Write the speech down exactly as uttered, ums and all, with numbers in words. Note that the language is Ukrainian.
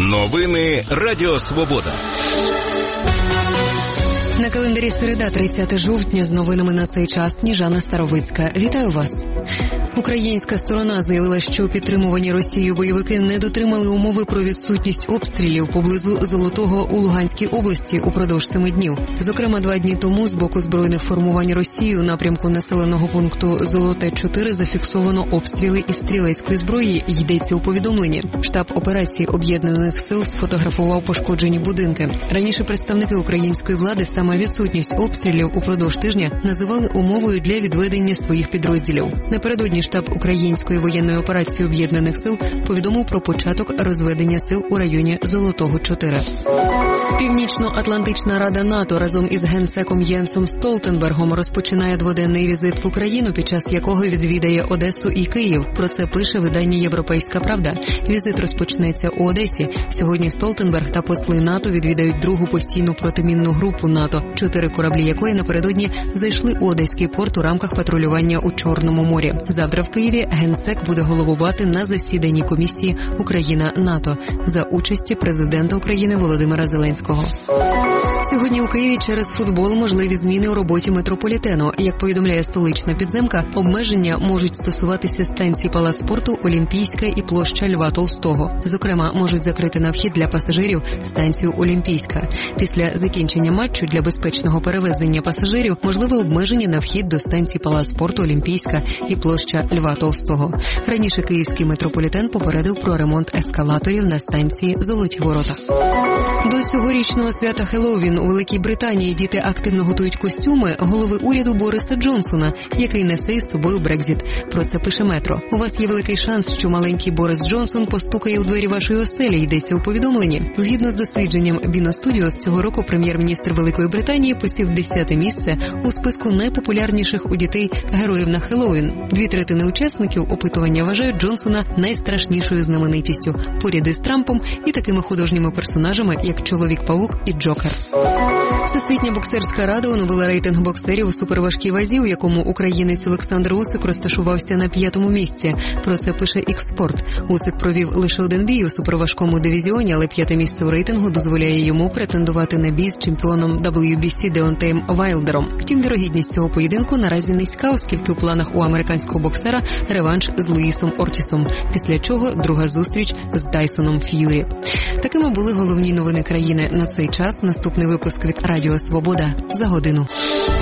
Новини Радіо Свобода. На календарі середа, тридцяте жовтня, з новинами на цей час Сніжана Старовицька. Вітаю вас. Українська сторона заявила, що підтримувані Росією бойовики не дотримали умови про відсутність обстрілів поблизу Золотого у Луганській області упродовж семи днів. Зокрема, два дні тому з боку збройних формувань Росії у напрямку населеного пункту Золоте чотири зафіксовано обстріли із стрілецької зброї, йдеться у повідомленні. Штаб операції Об'єднаних сил сфотографував пошкоджені будинки. Раніше представники української влади саме відсутність обстрілів упродовж тижня називали умовою для відведення своїх підрозділів. Напередодні штаб української воєнної операції Об'єднаних сил повідомив про початок розведення сил у районі Золотого чотири. Північно-Атлантична рада НАТО разом із генсеком Єнсом Столтенбергом розпочинає дводенний візит в Україну, під час якого відвідає Одесу і Київ. Про це пише видання «Європейська правда». Візит розпочнеться у Одесі. Сьогодні Столтенберг та посли НАТО відвідають другу постійну протимінну групу НАТО, чотири кораблі якої напередодні зайшли у Одеський порт у рамках патрулювання у Чорному морі. Завтра в Києві генсек буде головувати на засіданні комісії Україна-НАТО за участі президента України Володимира Зеленського. Сьогодні у Києві через футбол можливі зміни у роботі метрополітену. Як повідомляє столична підземка, обмеження можуть стосуватися станцій Палац спорту, Олімпійська і площа Льва Толстого. Зокрема, можуть закрити на вхід для пасажирів станцію Олімпійська. Після закінчення матчу для безпечного перевезення пасажирів можливе обмеження на вхід до станцій Палац спорту, Олімпійська і площа Льва Толстого. Раніше київський метрополітен попередив про ремонт ескалаторів на станції Золоті Ворота. До цьогорічного свята Хеллоуін у Великій Британії діти активно готують костюми голови уряду Бориса Джонсона, який несе із собою Брекзіт. Про це пише Метро. У вас є великий шанс, що маленький Борис Джонсон постукає у двері вашої оселі, йдеться у повідомленні. Згідно з дослідженням Біно Студіос, цього року прем'єр-міністр Великої Британії посів десяте місце у списку найпопулярніших у дітей героїв на Хеллоуін. Дві третини учасників опитування вважають Джонсона найстрашнішою знаменитістю, поряд із Трампом і такими художніми персонажами, як Чоловік-павук і Джокер. Всесвітня боксерська рада оновила рейтинг боксерів у суперважкій вазі, у якому українець Олександр Усик розташувався на п'ятому місці. Про це пише Ікс-Спорт. Усик провів лише один бій у суперважкому дивізіоні, але п'яте місце у рейтингу дозволяє йому претендувати на бій з чемпіоном дабл ю бі сі Деонтеєм Вайлдером. Втім, вірогідність цього поєдинку наразі низька, оскільки у планах у американського боксера реванш з Луїсом Ортісом, після чого друга зустріч з Тайсоном Ф'юрі. Такими були головні новини країни на цей час. Наступний випуск від Радіо Свобода за годину.